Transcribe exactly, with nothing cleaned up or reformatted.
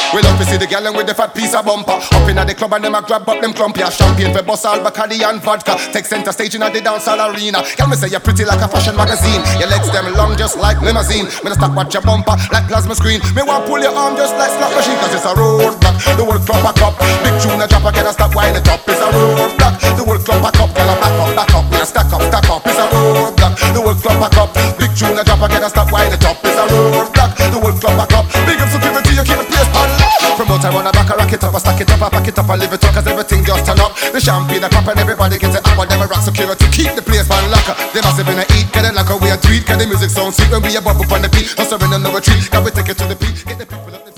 We love to see the gallon with the fat piece of bumper. Up in the club and them a grab up them clumpy. Champagne for bus, all Bacardi and vodka. Take center stage in the dance hall arena. Girl, me say you're pretty like a fashion magazine. Your legs them long just like limousine. Me just stop watch your bumper like plasma screen. Me want pull your arm just like slot machine. Cause it's a road block, the whole club back up. Big tune a drop, I gotta stop wind it up. It's a road block, the whole club back up. Girl, I back up, back up, we a stack up, stack up. It's a road block, the whole club back up. Big tune a drop, I gotta stop wind it up. It's a road block, the whole club back up. Big up security, you keep the place on lock. Promoter on the back, I rock it up, I stack it up, I pack it up, I live it up. Cause everything just turn up. The champagne, the crap and everybody gets it up. And them a rock security, keep the place on lock. They must have been a eat, get it like a way a tweet. Cause the music sounds sweet when we a bubble on the beat. Hustling on the retreat, can we take it to the beat? Get the people up.